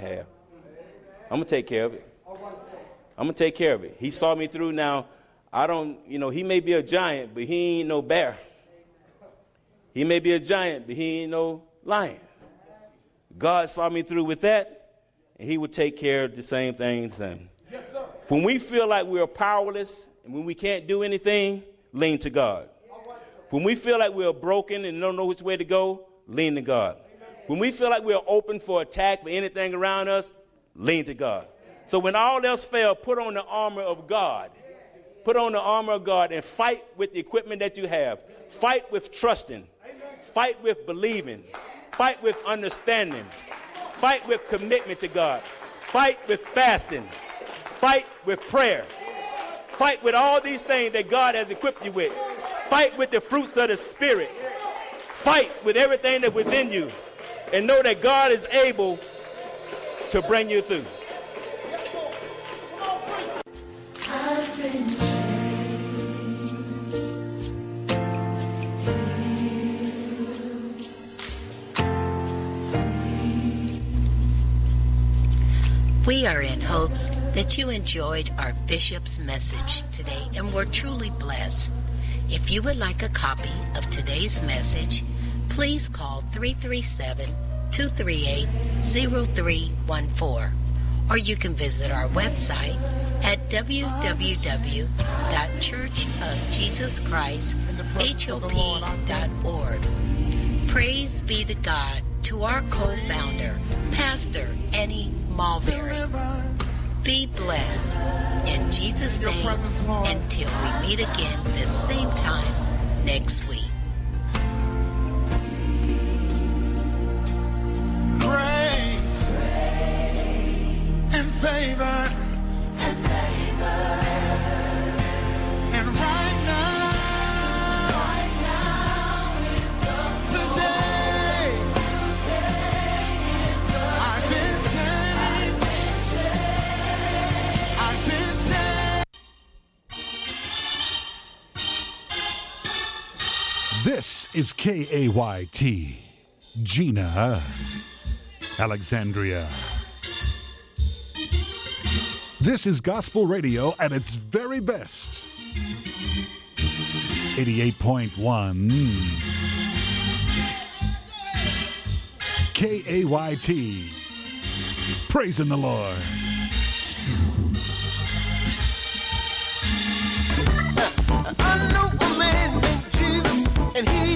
have. I'm going to take care of it. I'm going to take care of it. He saw me through. Now, I don't, he may be a giant, but he ain't no bear. He may be a giant, but he ain't no lion. God saw me through with that, and he would take care of the same things. And when we feel like we're powerless and when we can't do anything, lean to God. When we feel like we're broken and don't know which way to go, lean to God. When we feel like we're open for attack for anything around us, lean to God. So when all else fails, put on the armor of God. Put on the armor of God and fight with the equipment that you have. Fight with trusting. Fight with believing. Fight with understanding. Fight with commitment to God. Fight with fasting. Fight with prayer. Fight with all these things that God has equipped you with. Fight with the fruits of the Spirit. Fight with everything that's within you. And know that God is able to bring you through. We are in hopes that you enjoyed our bishop's message today and were truly blessed. If you would like a copy of today's message, please call 337-238-0314, or you can visit our website at www.churchofjesuschristhop.org. Praise be to God, to our co-founder, Pastor Annie Mulberry. Be blessed in Jesus' name until we meet again this same time next week. Grace and favor and right now today I've been changed. This is KAYT, Gina, Alexandria. This is gospel radio at its very best. 88.1 KAYT. Praising the Lord. I know a man named Jesus, and he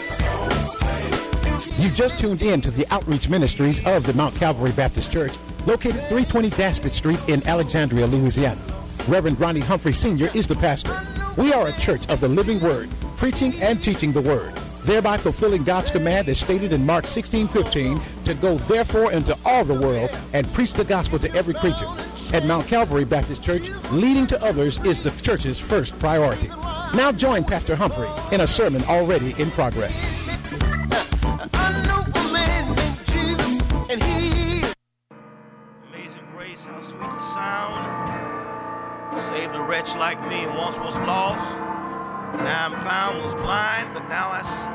You just tuned in to the outreach ministries of the Mount Calvary Baptist Church, located 320 Daspit Street in Alexandria, Louisiana. Reverend Ronnie Humphrey Sr. is the pastor. We are a church of the living word, preaching and teaching the word, thereby fulfilling God's command as stated in Mark 16:15, to go therefore into all the world and preach the gospel to every creature. At Mount Calvary Baptist Church, leading to others is the church's first priority. Now join Pastor Humphrey in a sermon already in progress. I know a man named Jesus, and he Amazing Grace, how sweet the sound. Saved a wretch like me, once was lost. Now I'm found, was blind, but now I see.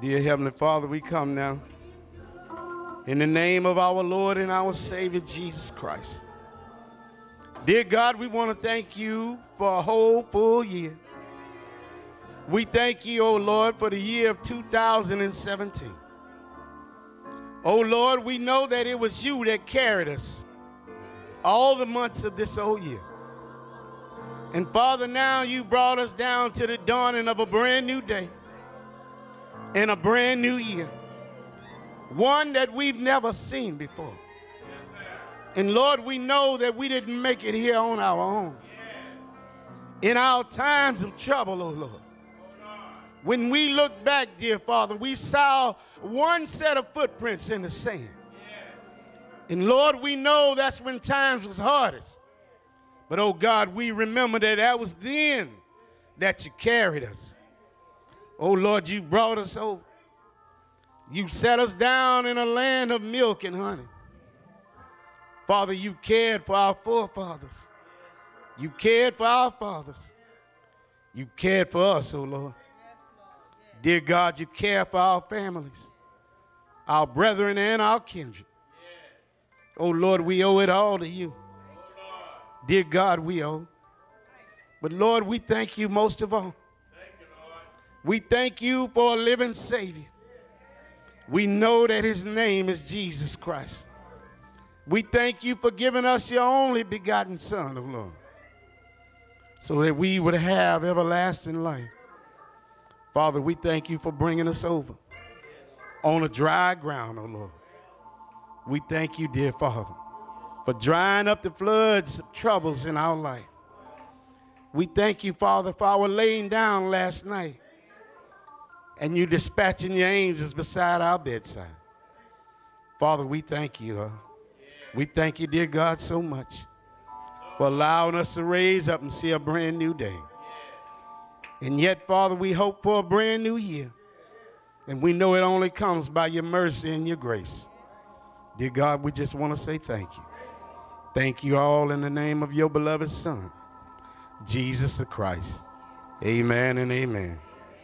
Dear Heavenly Father, we come now in the name of our Lord and our Savior, Jesus Christ. Dear God, we want to thank you for a whole full year. We thank you, oh Lord, for the year of 2017. Oh Lord, we know that it was you that carried us all the months of this whole year. And Father, now you brought us down to the dawning of a brand new day and a brand new year, one that we've never seen before. And Lord, we know that we didn't make it here on our own. In our times of trouble, oh Lord, when we look back, dear Father, we saw one set of footprints in the sand. And Lord, we know that's when times was hardest. But oh God, we remember that was then that you carried us. Oh Lord, you brought us over. You set us down in a land of milk and honey. Father, you cared for our forefathers. You cared for our fathers. You cared for us, oh Lord. Dear God, you care for our families, our brethren and our kindred. Oh Lord, we owe it all to you. Dear God, we owe. But Lord, we thank you most of all. We thank you for a living Savior. We know that his name is Jesus Christ. We thank you for giving us your only begotten Son, oh Lord, so that we would have everlasting life. Father, we thank you for bringing us over on a dry ground, oh Lord. We thank you, dear Father, for drying up the floods of troubles in our life. We thank you, Father, for our laying down last night and you dispatching your angels beside our bedside. Father, we thank you. We thank you, dear God, so much for allowing us to raise up and see a brand new day. And yet, Father, we hope for a brand new year. And we know it only comes by your mercy and your grace. Dear God, we just want to say thank you. Thank you all in the name of your beloved Son, Jesus the Christ. Amen and amen.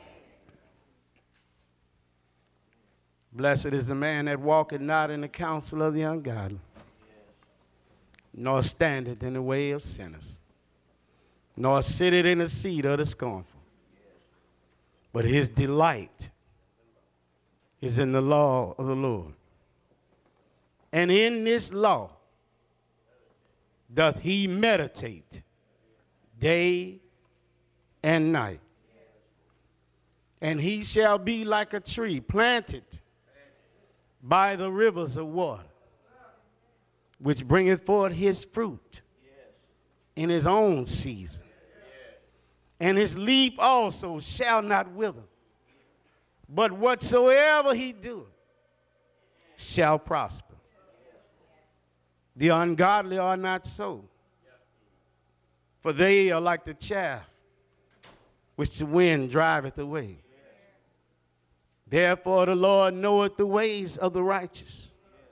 Blessed is the man that walketh not in the counsel of the ungodly, nor standeth in the way of sinners, nor sitteth in the seat of the scornful. But his delight is in the law of the Lord. And in this law doth he meditate day and night. And he shall be like a tree planted by the rivers of water, which bringeth forth his fruit in his own season. And his leaf also shall not wither, but whatsoever he doeth shall prosper. The ungodly are not so, for they are like the chaff which the wind driveth away. Therefore the Lord knoweth the ways of the righteous,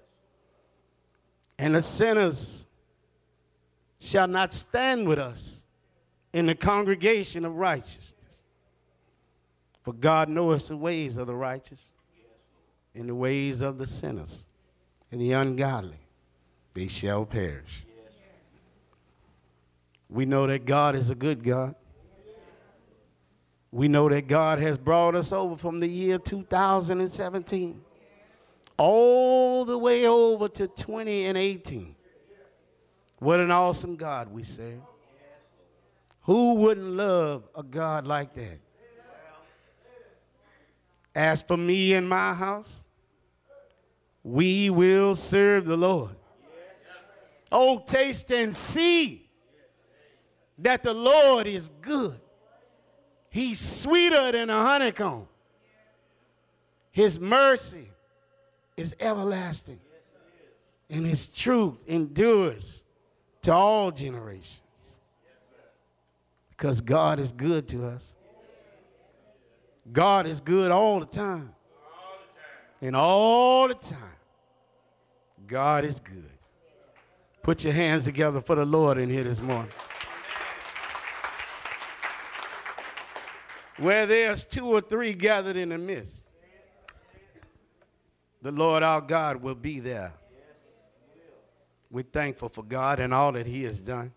and the sinners shall not stand with us in the congregation of righteousness. For God knoweth the ways of the righteous, and the ways of the sinners, and the ungodly, they shall perish. We know that God is a good God. We know that God has brought us over from the year 2017 all the way over to 2018. What an awesome God we serve. Who wouldn't love a God like that? As for me and my house, we will serve the Lord. Oh, taste and see that the Lord is good. He's sweeter than a honeycomb. His mercy is everlasting, and his truth endures to all generations. Because God is good to us. God is good all the time. And all the time, God is good. Put your hands together for the Lord in here this morning. Where there's two or three gathered in the midst, the Lord our God will be there. We're thankful for God and all that he has done.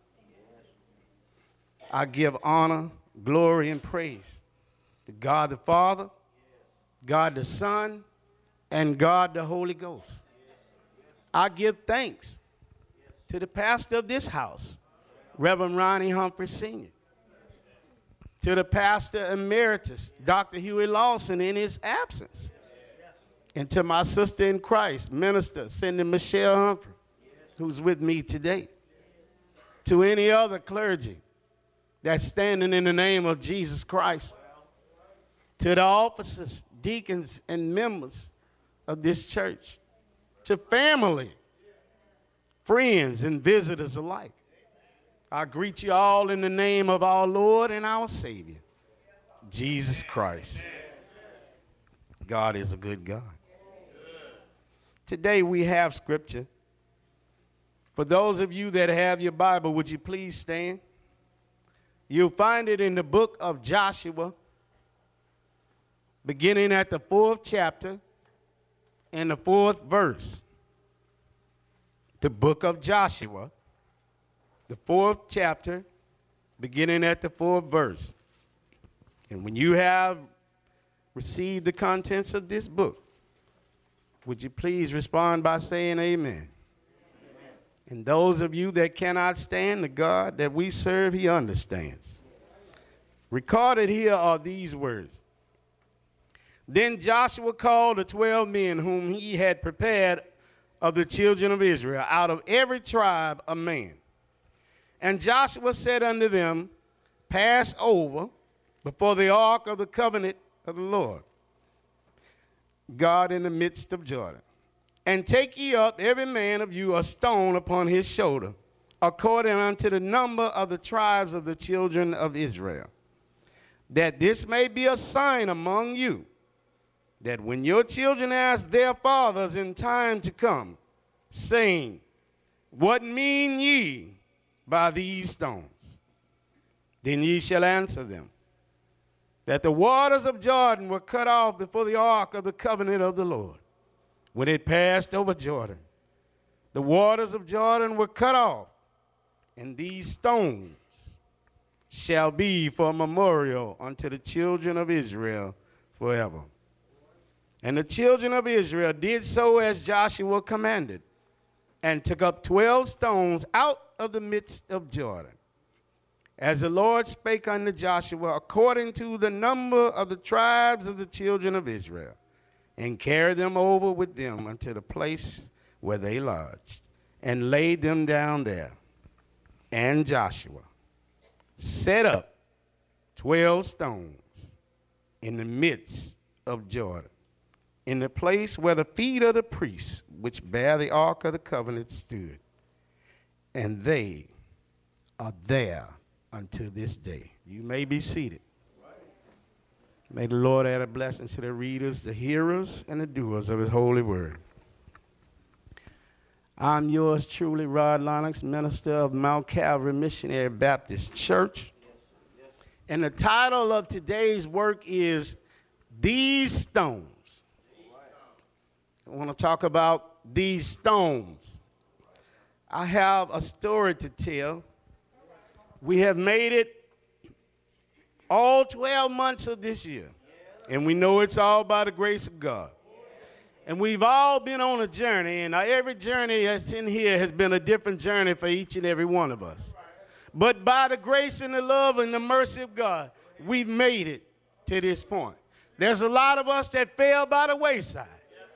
I give honor, glory, and praise to God the Father, God the Son, and God the Holy Ghost. I give thanks to the pastor of this house, Reverend Ronnie Humphrey Sr., to the pastor emeritus, Dr. Huey Lawson, in his absence, and to my sister in Christ, Minister Cindy Michelle Humphrey, who's with me today, to any other clergy that's standing in the name of Jesus Christ, to the officers, deacons, and members of this church, to family, friends, and visitors alike. I greet you all in the name of our Lord and our Savior, Jesus Christ. God is a good God. Today we have scripture. For those of you that have your Bible, would you please stand? You'll find it in the book of Joshua, beginning at the 4th chapter and the 4th verse. The book of Joshua, the 4th chapter, beginning at the 4th verse. And when you have received the contents of this book, would you please respond by saying amen? And those of you that cannot stand, the God that we serve, he understands. Recorded here are these words. Then Joshua called the 12 men whom he had prepared of the children of Israel, out of every tribe a man. And Joshua said unto them, pass over before the ark of the covenant of the Lord, God in the midst of Jordan. And take ye up every man of you a stone upon his shoulder, according unto the number of the tribes of the children of Israel, that this may be a sign among you, that when your children ask their fathers in time to come, saying, what mean ye by these stones? Then ye shall answer them, that the waters of Jordan were cut off before the ark of the covenant of the Lord, when it passed over Jordan. The waters of Jordan were cut off, and these stones shall be for a memorial unto the children of Israel forever. And the children of Israel did so as Joshua commanded, and took up 12 stones out of the midst of Jordan, as the Lord spake unto Joshua, according to the number of the tribes of the children of Israel, and carried them over with them unto the place where they lodged, and laid them down there. And Joshua set up 12 stones in the midst of Jordan, in the place where the feet of the priests which bear the ark of the covenant stood. And they are there unto this day. You may be seated. May the Lord add a blessing to the readers, the hearers, and the doers of his holy word. I'm yours truly, Rod Lennox, minister of Mount Calvary Missionary Baptist Church. And the title of today's work is These Stones. I want to talk about these stones. I have a story to tell. We have made it all 12 months of this year, and we know it's all by the grace of God. And we've all been on a journey, and every journey that's in here has been a different journey for each and every one of us. But by the grace and the love and the mercy of God, we've made it to this point. There's a lot of us that fell by the wayside.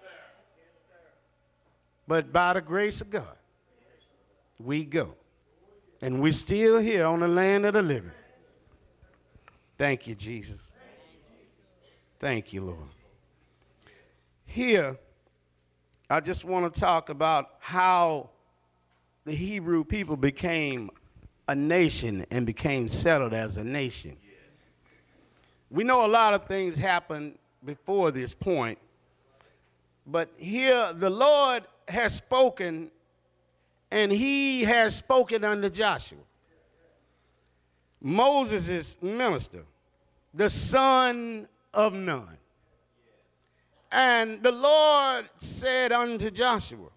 But by the grace of God, we go. And we're still here on the land of the living. Thank you, Jesus. Thank you, Lord. Here, I just want to talk about how the Hebrew people became a nation and became settled as a nation. We know a lot of things happened before this point, but here the Lord has spoken, and he has spoken unto Joshua, Moses' minister, the son of Nun. And the Lord said unto Joshua,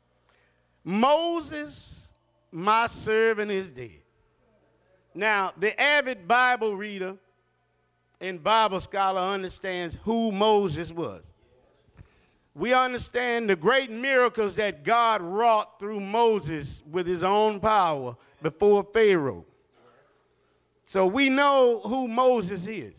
Moses, my servant, is dead. Now, the avid Bible reader and Bible scholar understands who Moses was. We understand the great miracles that God wrought through Moses with his own power before Pharaoh. So we know who Moses is.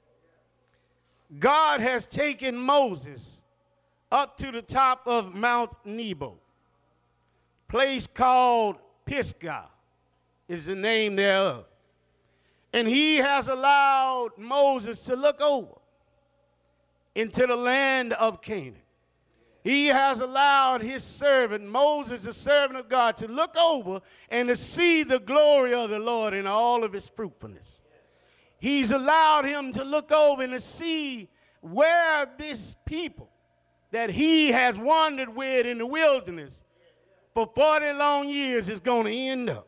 God has taken Moses up to the top of Mount Nebo. Place called Pisgah is the name thereof. And he has allowed Moses to look over into the land of Canaan. He has allowed his servant, Moses, the servant of God, to look over and to see the glory of the Lord in all of his fruitfulness. He's allowed him to look over and to see where this people that he has wandered with in the wilderness for 40 long years is going to end up.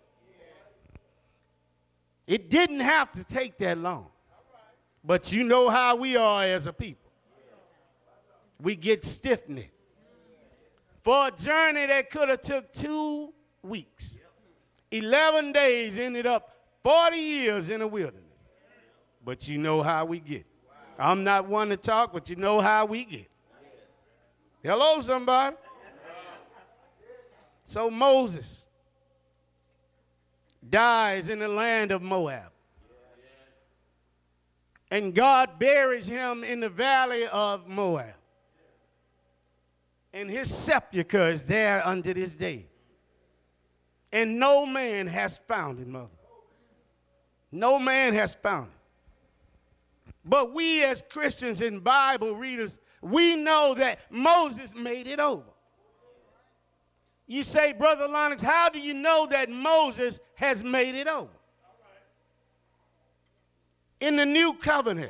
It didn't have to take that long. But you know how we are as a people. We get stiff-necked. For a journey that could have took 2 weeks, 11 days ended up 40 years in the wilderness. But you know how we get. I'm not one to talk, but you know how we get. Hello, somebody. So Moses dies in the land of Moab. And God buries him in the valley of Moab. And his sepulcher is there unto this day. And no man has found it, mother. No man has found it. But we as Christians and Bible readers, we know that Moses made it over. You say, Brother Lennox, how do you know that Moses has made it over? In the new covenant,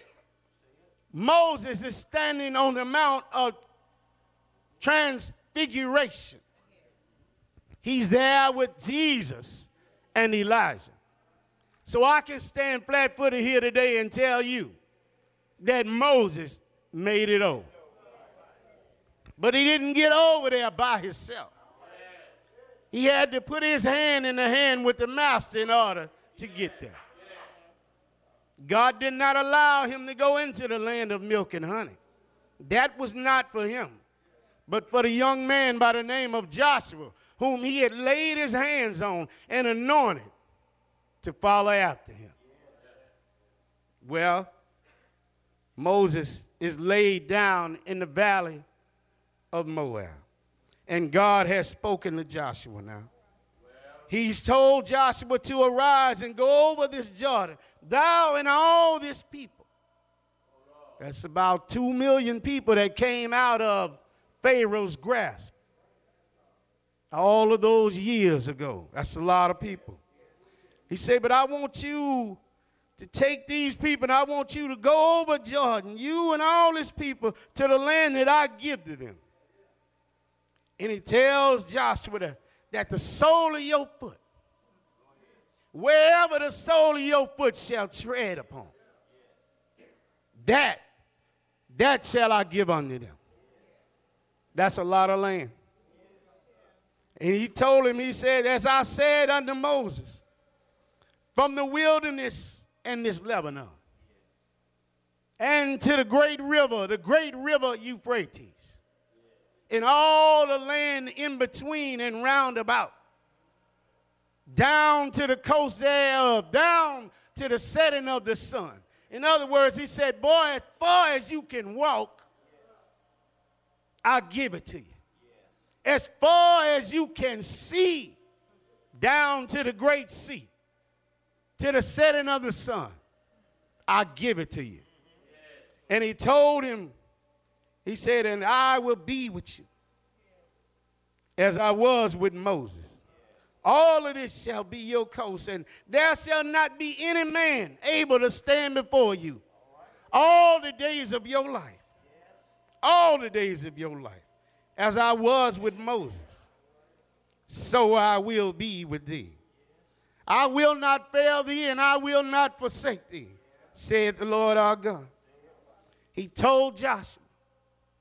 Moses is standing on the Mount of Transfiguration. He's there with Jesus and Elijah. So I can stand flat-footed here today and tell you that Moses made it over. But he didn't get over there by himself. He had to put his hand in the hand with the master in order to get there. God did not allow him to go into the land of milk and honey. That was not for him, but for the young man by the name of Joshua, whom he had laid his hands on and anointed to follow after him. Well, Moses is laid down in the valley of Moab. And God has spoken to Joshua now. He's told Joshua to arise and go over this Jordan, thou and all this people. That's about 2 million people that came out of Pharaoh's grasp all of those years ago. That's a lot of people. He said, but I want you to take these people and I want you to go over Jordan, you and all these people, to the land that I give to them. And he tells Joshua that the sole of your foot, wherever the sole of your foot shall tread upon, that shall I give unto them. That's a lot of land. And he told him, he said, as I said unto Moses, from the wilderness and this Lebanon, and to the great river Euphrates, and all the land in between and round about, down to the coast thereof, down to the setting of the sun. In other words, he said, boy, as far as you can walk, I'll give it to you. As far as you can see, down to the great sea, to the setting of the sun, I'll give it to you. And he told him, he said, and I will be with you as I was with Moses. All of this shall be your coast, and there shall not be any man able to stand before you all the days of your life. All the days of your life. As I was with Moses, so I will be with thee. I will not fail thee, and I will not forsake thee, said the Lord our God. He told Joshua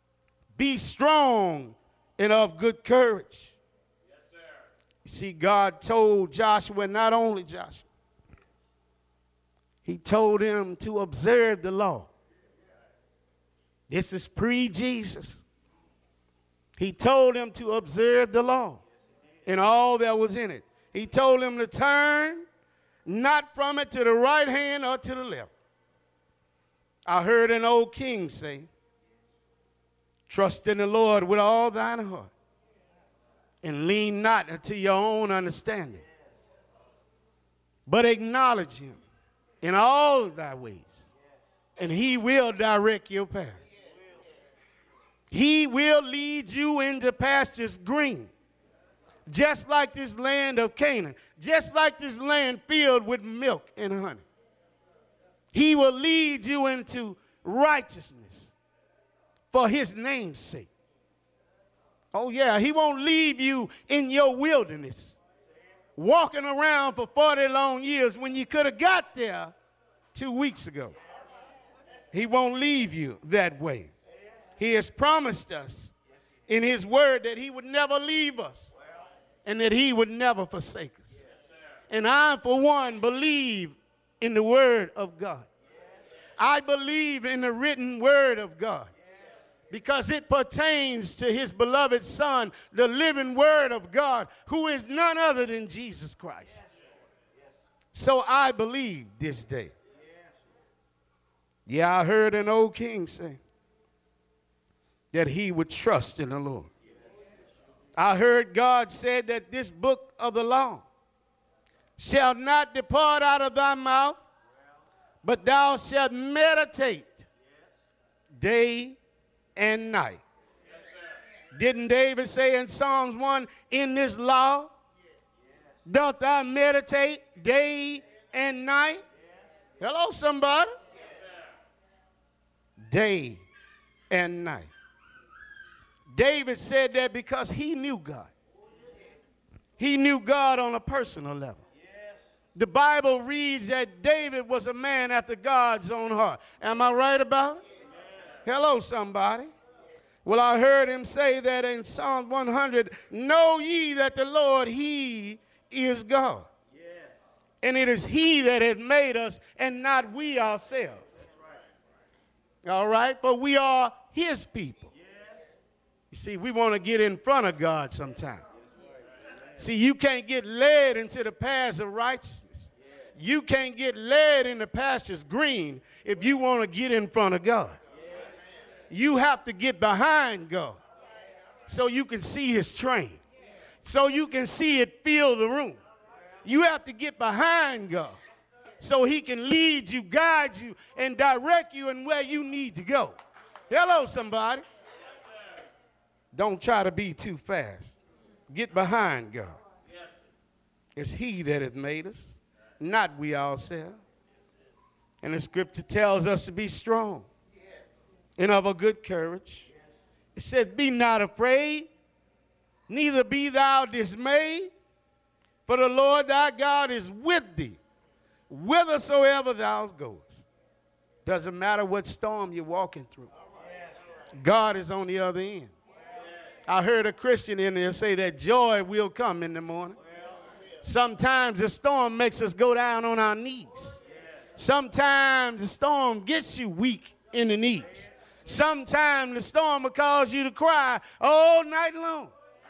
Be strong and of good courage. Yes, sir. You see, God told Joshua, not only Joshua, he told him to observe the law. This is pre-Jesus. He told him to observe the law and all that was in it. He told him to turn not from it to the right hand or to the left. I heard an old king say, trust in the Lord with all thine heart and lean not unto your own understanding, but acknowledge him in all thy ways, and he will direct your path. He will lead you into pastures green, just like this land of Canaan, just like this land filled with milk and honey. He will lead you into righteousness for his name's sake. Oh yeah, he won't leave you in your wilderness, walking around for 40 long years when you could have got there 2 weeks ago. He won't leave you that way. He has promised us in his word that he would never leave us and that he would never forsake us. And I, for one, believe in the word of God. I believe in the written word of God because it pertains to his beloved Son, the living word of God, who is none other than Jesus Christ. So I believe this day. Yeah, I heard an old king say that he would trust in the Lord. I heard God said that this book of the law shall not depart out of thy mouth, but thou shalt meditate day and night. Didn't David say in Psalms 1, in this law doth thou meditate day and night? Hello, somebody. Day and night. David said that because he knew God. He knew God on a personal level. The Bible reads that David was a man after God's own heart. Am I right about it? Hello, somebody. Well, I heard him say that in Psalm 100, know ye that the Lord, he is God. And it is he that has made us and not we ourselves. All right? For we are his people. You see, we want to get in front of God sometimes. See, you can't get led into the paths of righteousness. You can't get led in the pastures green if you want to get in front of God. You have to get behind God so you can see his train, so you can see it fill the room. You have to get behind God so he can lead you, guide you, and direct you in where you need to go. Hello, somebody. Don't try to be too fast. Get behind God. It's he that has made us, not we ourselves. And the scripture tells us to be strong and of a good courage. It says, be not afraid, neither be thou dismayed, for the Lord thy God is with thee, whithersoever thou goest. Doesn't matter what storm you're walking through. God is on the other end. I heard a Christian in there say that joy will come in the morning. Sometimes the storm makes us go down on our knees. Sometimes the storm gets you weak in the knees. Sometimes the storm will cause you to cry all night long.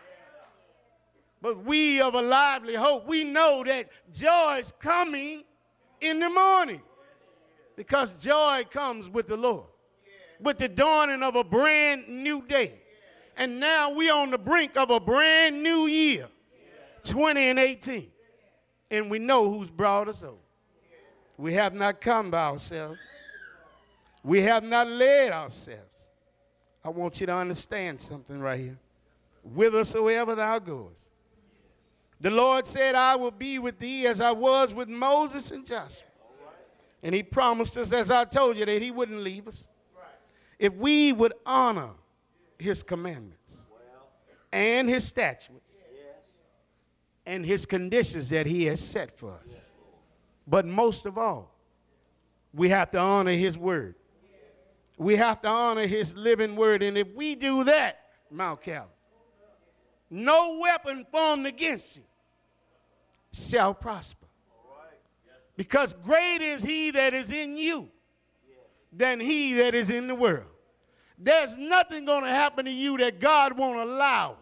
But we of a lively hope, we know that joy is coming in the morning because joy comes with the Lord, with the dawning of a brand new day. And now we're on the brink of a brand new year, 2018. And we know who's brought us over. We have not come by ourselves. We have not led ourselves. I want you to understand something right here. Whithersoever thou goest. The Lord said, I will be with thee as I was with Moses and Joshua. And he promised us, as I told you, that he wouldn't leave us. If we would honor his commandments and his statutes and his conditions that he has set for us. But most of all, we have to honor his word. We have to honor his living word. And if we do that, Mount Calvary, no weapon formed against you shall prosper. Because greater is he that is in you than he that is in the world. There's nothing going to happen to you that God won't allow.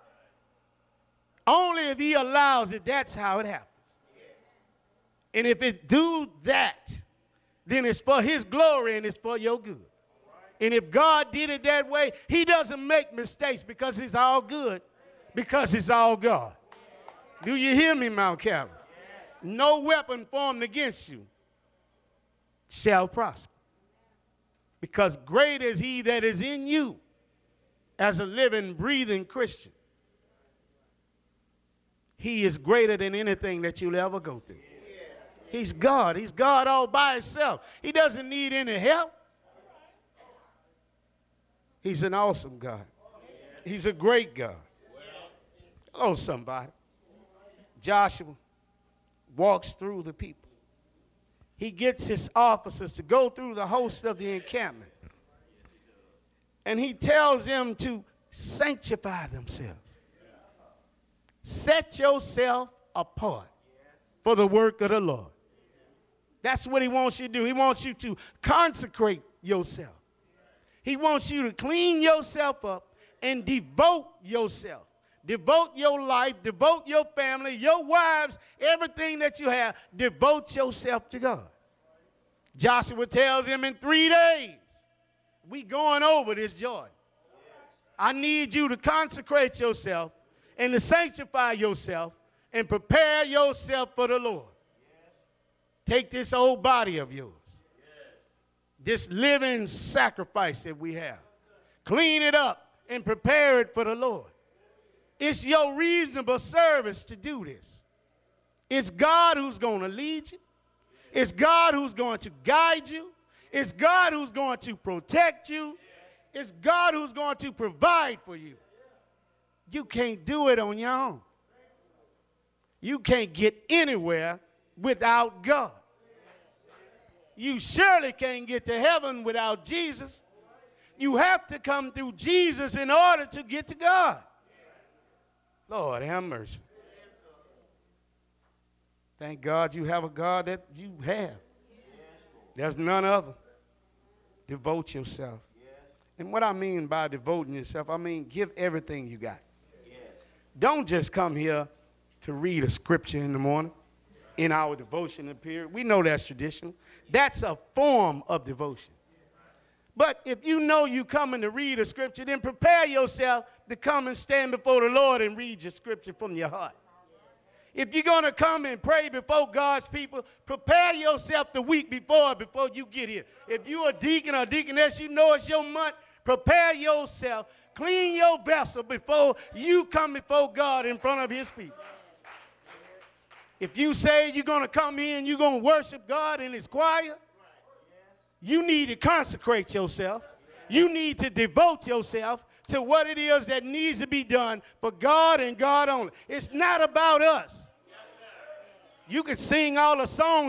Only if he allows it, that's how it happens. And if it do that, then it's for his glory and it's for your good. And if God did it that way, he doesn't make mistakes because it's all good, because it's all God. Do you hear me, Mount Calvary? No weapon formed against you shall prosper. Because great is he that is in you as a living, breathing Christian. He is greater than anything that you'll ever go through. He's God. He's God all by himself. He doesn't need any help. He's an awesome God. He's a great God. Hello, somebody. Joshua walks through the people. He gets his officers to go through the host of the encampment. And he tells them to sanctify themselves. Set yourself apart for the work of the Lord. That's what he wants you to do. He wants you to consecrate yourself. He wants you to clean yourself up and devote yourself. Devote your life, devote your family, your wives, everything that you have. Devote yourself to God. Joshua tells him in 3 days, we going over this Jordan. I need you to consecrate yourself and to sanctify yourself and prepare yourself for the Lord. Take this old body of yours, this living sacrifice that we have. Clean it up and prepare it for the Lord. It's your reasonable service to do this. It's God who's going to lead you. It's God who's going to guide you. It's God who's going to protect you. It's God who's going to provide for you. You can't do it on your own. You can't get anywhere without God. You surely can't get to heaven without Jesus. You have to come through Jesus in order to get to God. Lord, have mercy. Thank God you have a God that you have. There's none other. Devote yourself. And what I mean by devoting yourself, I mean give everything you got. Don't just come here to read a scripture in the morning in our devotion period. We know that's traditional. That's a form of devotion. But if you know you're coming to read a scripture, then prepare yourself to come and stand before the Lord and read your scripture from your heart. If you're going to come and pray before God's people, prepare yourself the week before you get here. If you're a deacon or deaconess, you know it's your month, prepare yourself. Clean your vessel before you come before God in front of his people. If you say you're going to come in, you're going to worship God in his choir, you need to consecrate yourself. You need to devote yourself to what it is that needs to be done for God and God only. It's not about us. You can sing all the songs